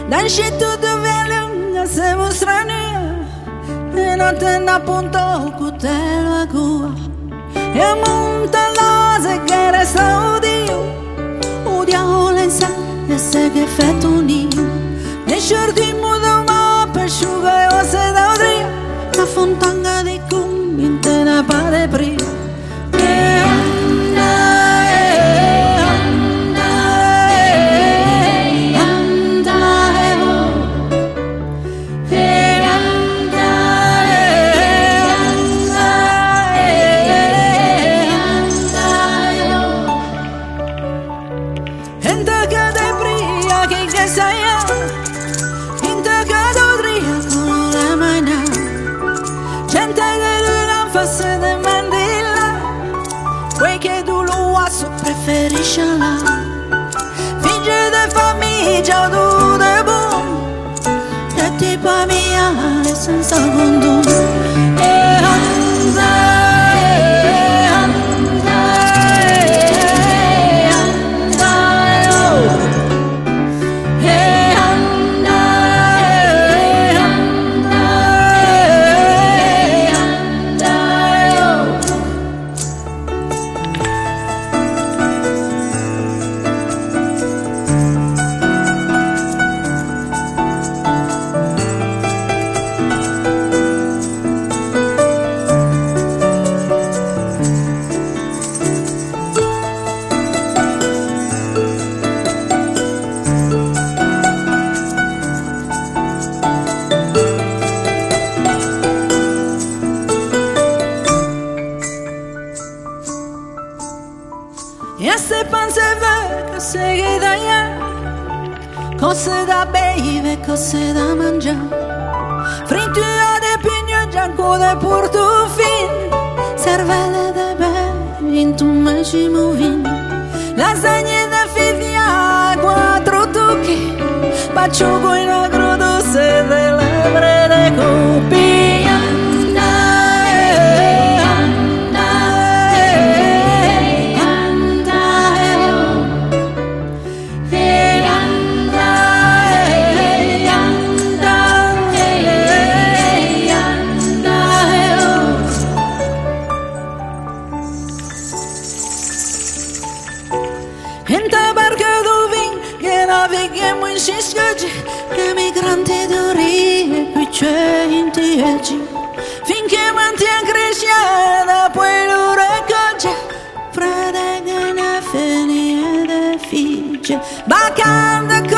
Nasce tutto bello, siamo strani, e non te ne appunto coltello a cua. E a monta l'ase che resta udiamo le sa, e se che effetto nido. Ne sciordiamo da una pesciuga e osse da odria, la fontana di cumbi in te ne pare prima. Preferisce la finge de famiglia tu de buon e ti pa mia senza condono e se pensi che sei da cose da bere, cose da mangiare, frittura di pigno, gianco di portofino, cervelle di bere in tu macimo vino, lasagne da figlia, quattro tocchi, pacciugo in agro se delle brede copi. In ta barca dove che navighiamo in sciscaggi, che migranti d'ori e qui c'è in tieggi, finché mantiene crescere poi lo raccoglie, prede che ne fini e de figge, bacanda